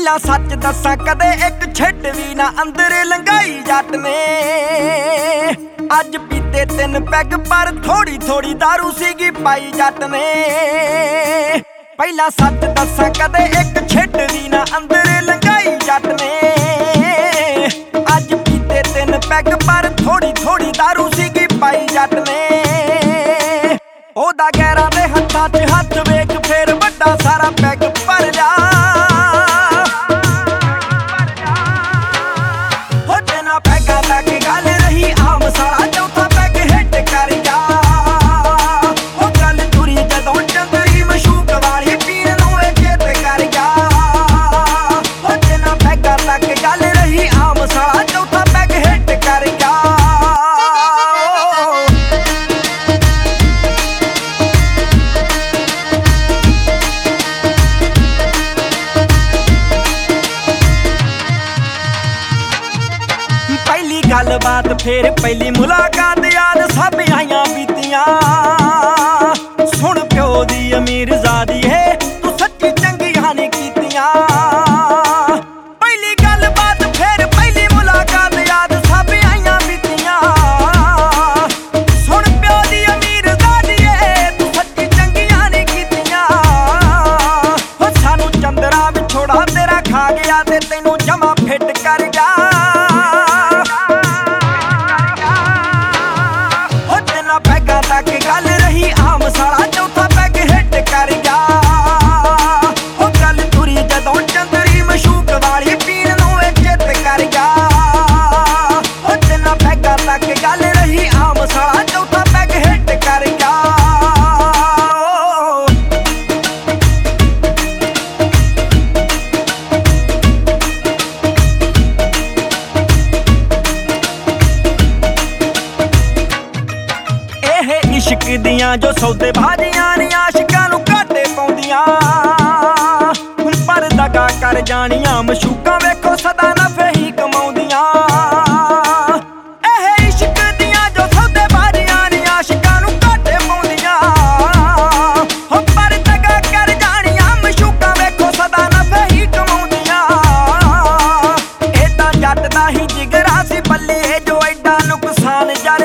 ਪਹਿਲਾਂ ਸੱਚ ਦੱਸਾਂ ਕਦੇ ਇੱਕ ਛਿੱਟ ਵੀ ਨਾ ਅੰਦਰ ਲੰਘਾਈ ਜੱਟ ਨੇ। ਅੱਜ ਪੀਤੇ 3 ਪੈਗ ਪਰ ਥੋੜੀ ਥੋੜੀ ਦਾਰੂ ਸੀਗੀ ਪਾਈ ਜੱਟ ਨੇ। ਪਹਿਲਾਂ ਸੱਚ ਦੱਸਾਂ ਕਦੇ ਇੱਕ ਛਿੱਟ ਵੀ ਨਾ ਅੰਦਰ ਲੰਘਾਈ ਜੱਟ ਨੇ। ਅੱਜ ਪੀਤੇ 3 ਪੈਗ ਪਰ ਥੋੜੀ ਥੋੜੀ ਦਾਰੂ ਸੀਗੀ ਪਾਈ ਜੱਟ ਨੇ। ਉਹਦਾ ਗੈਰਾਂ ਦੇ ਹੱਥਾਂ 'ਚ ਹੱਥ ਵੇਖ ਫੇਰ ਵੱਡਾ ਸਾਰਾ ਪੈਗ ਭਰ ਜਾ। ਗੱਲਬਾਤ ਫੇਰ ਪਹਿਲੀ ਮੁਲਾਕਾਤ ਯਾਦ ਸਭ ਆਈਆਂ ਬੀਤੀਆਂ। ਸੁਣ ਪਿਓ ਦੀ ਅਮੀਰਜ਼ਾਦੀ ਹੈ ਤੂੰ ਸੱਚੀ ਚੰਗੀਆਂ ਨੇ ਕੀਤੀਆਂ। ਪਹਿਲੀ ਗੱਲਬਾਤ ਫੇਰ ਪਹਿਲੀ ਮੁਲਾਕਾਤ ਯਾਦ ਸਭ ਆਈਆਂ ਬੀਤੀਆਂ। ਸੁਣ ਪਿਓ ਦੀ ਅਮੀਰਜ਼ਾਦੀ ਹੈ ਤੂੰ ਸੱਚੀ ਚੰਗੀਆਂ ਨੇ ਕੀਤੀਆਂ। ਸਾਨੂੰ ਚੰਦਰਾ ਵਿਛੋੜਾ ਤੇਰਾ ਖਾ ਗਿਆ ਤੇ ਤੈਨੂੰ ਜਮਾ ਫਿੱਟ ਕਰ ਗਿਆ। ਗੱਲ ਰਹੀ ਆਮ ਸਾਲਾ ਚੌਥਾ ਪੈਗ ਹਿੱਟ ਕਰ ਗਿਆ। ਉਹ ਗੱਲ ਤੁਰੀ ਜਦੋਂ ਚੰਦਰੀ ਮਸ਼ੂਕ ਵਾਲੀ ਪੀਣ ਨੂੰ ਇੱਜ਼ਤ ਕਰ ਗਿਆ। ਉਹ ਤਿੰਨਾਂ ਪੈਗਾਂ ਤੱਕ ਗੱਲ ਰਹੀ ਆਮ ਸਾਲਾ ਚੌਥਾ ਪੈਗ ਹਿੱਟ ਕਰ ਗਿਆ। ਇਸ਼ਕ ਦੀਆਂ ਜੋ ਸੌਦੇ ਬਾਜ਼ੀਆਂ ਨੀ ਆਸ਼ਿਕਾਂ ਨੂੰ ਘਾਟੇ ਪਾਉਂਦੀਆਂ। ਹੁਣ ਪਰ ਦਗਾ ਕਰ ਜਾਣੀਆਂ ਮਸ਼ੂਕਾਂ ਵੇਖੋ ਸਦਾ ਨਫੇ ਹੀ ਕਮਾਉਂਦੀਆਂ। ਇਹ ਇਸ਼ਕ ਦੀਆਂ ਜੋ ਸੌਦੇ ਬਾਜ਼ੀਆਂ ਨੀ ਆਸ਼ਿਕਾਂ ਨੂੰ ਘਾਟੇ ਪਾਉਂਦੀਆਂ। ਹੁਣ ਪਰ ਦਗਾ ਕਰ ਜਾਣੀਆਂ ਮਸ਼ੂਕਾਂ ਵੇਖੋ ਸਦਾ ਨਫੇ ਹੀ ਕਮਾਉਂਦੀਆਂ। ਇਹ ਤਾਂ ਜੱਟ ਦਾ ਹੀ ਜਿਗਰਾ ਸੀ ਬੱਲੇ ਜੋ ਐਡਾ ਨੁਕਸਾਨ